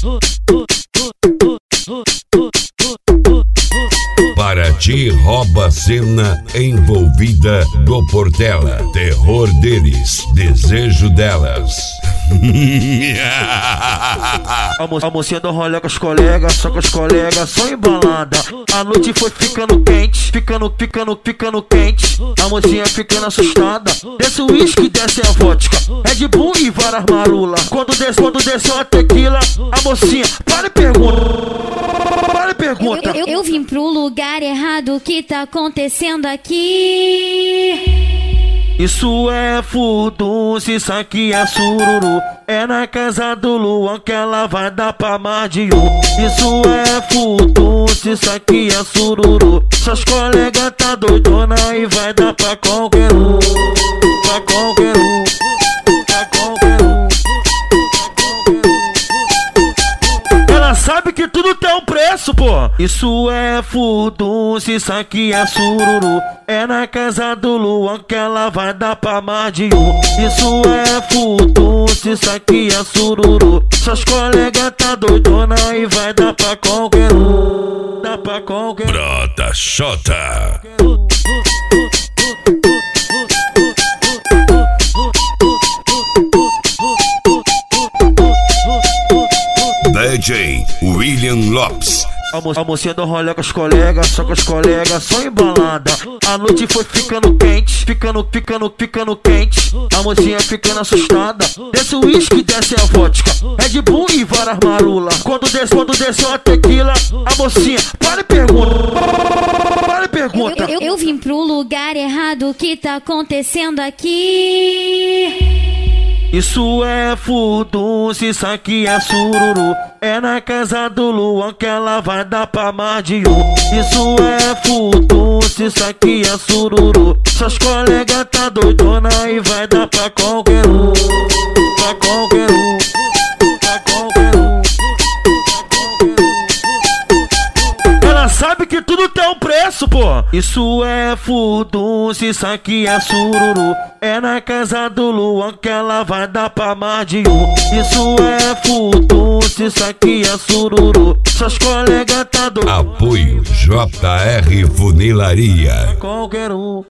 Paraty rouba cena envolvida do Portela. Terror deles, desejo delas. A mocinha do rolê com os colegas, só com os colegas, só embalada. A noite foi ficando quente, ficando quente. A mocinha ficando assustada. Desce o uísque, desce a vodka, Red Bull e várias marula. Quando desceu a tequila, a mocinha para e pergunta. Eu vim pro lugar errado, o que tá acontecendo aqui? Isso é furdunço, isso aqui é sururu. É na casa do Luan que ela vai dar pra mais de um. Isso é furdunço, isso aqui é sururu. Seus colegas tá doidona e vai dar pra qualquer um. Pra qualquer um. Pra qualquer um. Ela sabe que tudo tem um preço, pô. Isso é furdunço, isso aqui é sururu. É na casa do Luan que ela vai dar pra mais de um. Isso é furdunço, isso aqui é sururu. Seus colegas tá doidona e vai dar pra qualquer um. Dá pra qualquer um. Brota Xota. DJ William Lopes. A mocinha do rolê com os colegas, só com os colegas, só embalada. A noite foi ficando quente, ficando quente. A mocinha ficando assustada. Desce o uísque, desce a vodka, Red Bull e várias marula. Quando desceu a tequila, a mocinha para e pergunta. Eu vim pro lugar errado, o que tá acontecendo aqui? Isso é furdunço, isso aqui é sururu. É na casa do Luan que ela vai dar pra mais de um. Isso é furdunço, isso aqui é sururu. Seus colegas tá doidona e vai dar pra qualquer um. Pra qualquer um. Pra qualquer um. Ela sabe que tudo tem um preço, pô. Isso é furdunço, isso aqui é sururu. É na casa do Luan que ela vai dar pra mais de um. Isso é furdunço, isso aqui é sururu. Seus colegas tá doido. Apoio JR Funilaria. Qualquer um.